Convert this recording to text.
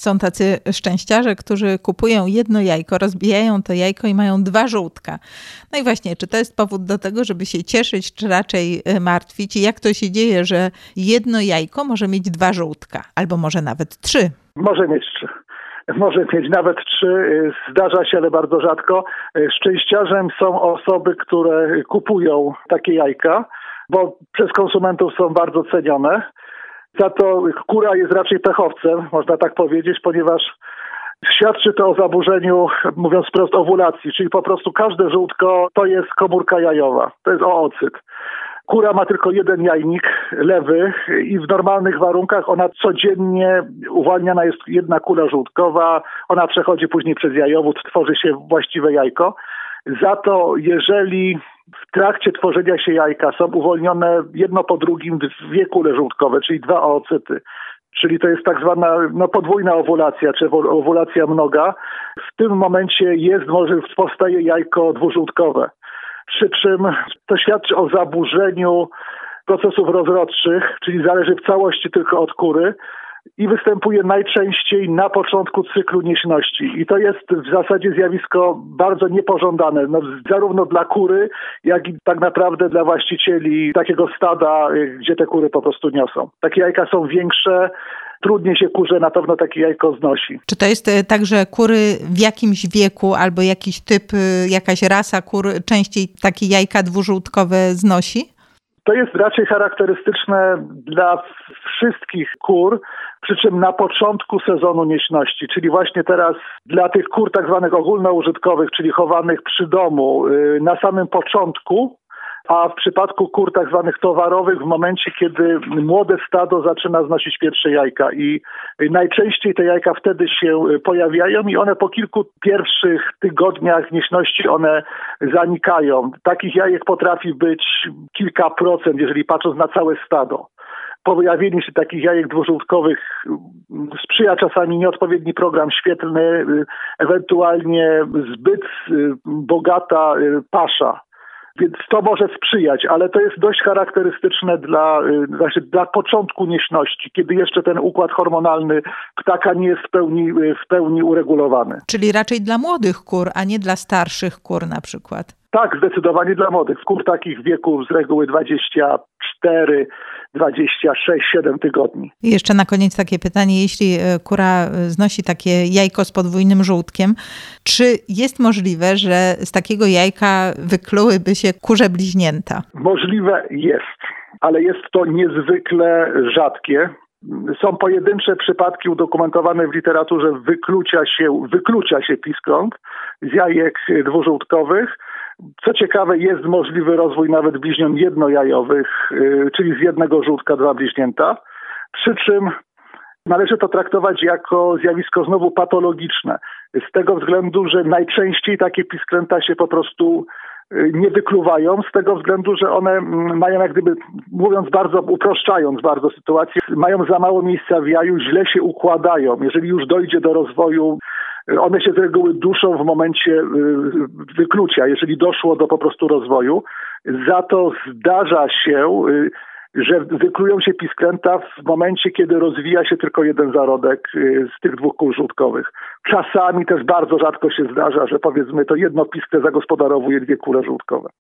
Są tacy szczęściarze, którzy kupują jedno jajko, rozbijają to jajko i mają 2 żółtka. No i właśnie, czy to jest powód do tego, żeby się cieszyć, czy raczej martwić? I jak to się dzieje, że jedno jajko może mieć 2 żółtka, albo może nawet 3? Może mieć 3. Może mieć nawet 3. Zdarza się, ale bardzo rzadko. Szczęściarzem są osoby, które kupują takie jajka, bo przez konsumentów są bardzo cenione. Za to kura jest raczej pechowcem, można tak powiedzieć, ponieważ świadczy to o zaburzeniu, mówiąc wprost, owulacji, czyli po prostu każde żółtko to jest komórka jajowa, to jest oocyt. Kura ma tylko jeden jajnik, lewy, i w normalnych warunkach ona codziennie uwalniana jest jedna kula żółtkowa, ona przechodzi później przez jajowód, tworzy się właściwe jajko. Za to jeżeli w trakcie tworzenia się jajka są uwolnione jedno po drugim 2 kule żółtkowe, czyli 2 oocyty, czyli to jest tak zwana podwójna owulacja, czy owulacja mnoga, w tym momencie może powstaje jajko dwużółtkowe. Przy czym to świadczy o zaburzeniu procesów rozrodczych, czyli zależy w całości tylko od kury i występuje najczęściej na początku cyklu nieśności. I to jest w zasadzie zjawisko bardzo niepożądane, zarówno dla kury, jak i tak naprawdę dla właścicieli takiego stada, gdzie te kury po prostu niosą. Takie jajka są większe, trudniej się kurze na pewno takie jajko znosi. Czy to jest tak, że kury w jakimś wieku albo jakiś typ, jakaś rasa kur częściej takie jajka dwużółtkowe znosi? To jest raczej charakterystyczne dla wszystkich kur, przy czym na początku sezonu nieśności, czyli właśnie teraz dla tych kur tak zwanych ogólnoużytkowych, czyli chowanych przy domu na samym początku, a w przypadku kur tak zwanych towarowych w momencie, kiedy młode stado zaczyna znosić pierwsze jajka i najczęściej te jajka wtedy się pojawiają i one po kilku pierwszych tygodniach nieśności one zanikają. Takich jajek potrafi być kilka procent, jeżeli patrząc na całe stado. Pojawieniu się takich jajek dwużółtkowych sprzyja czasami nieodpowiedni program świetlny, ewentualnie zbyt bogata pasza. Więc to może sprzyjać, ale to jest dość charakterystyczne dla początku nieśności, kiedy jeszcze ten układ hormonalny ptaka nie jest w pełni uregulowany. Czyli raczej dla młodych kur, a nie dla starszych kur na przykład. Tak, zdecydowanie dla młodych. Kur takich w wieku z reguły 24, 26, 7 tygodni. I jeszcze na koniec takie pytanie, jeśli kura znosi takie jajko z podwójnym żółtkiem, czy jest możliwe, że z takiego jajka wyklułyby się kurze bliźnięta? Możliwe jest, ale jest to niezwykle rzadkie. Są pojedyncze przypadki udokumentowane w literaturze wyklucia się piskląt z jajek dwużółtkowych. Co ciekawe, jest możliwy rozwój nawet bliźniąt jednojajowych, czyli z jednego żółtka 2 bliźnięta. Przy czym należy to traktować jako zjawisko znowu patologiczne. Z tego względu, że najczęściej takie pisklęta się po prostu nie wykluwają, z tego względu, że one mają, jak gdyby, mówiąc bardzo, uproszczając bardzo sytuację, mają za mało miejsca w jaju, źle się układają. Jeżeli już dojdzie do rozwoju, one się z reguły duszą w momencie wyklucia, jeżeli doszło do po prostu rozwoju. Za to zdarza się, że wyklują się pisklęta w momencie, kiedy rozwija się tylko jeden zarodek z tych 2 kul żółtkowych. Czasami też bardzo rzadko się zdarza, że powiedzmy to jedno piskle zagospodarowuje 2 kule żółtkowe.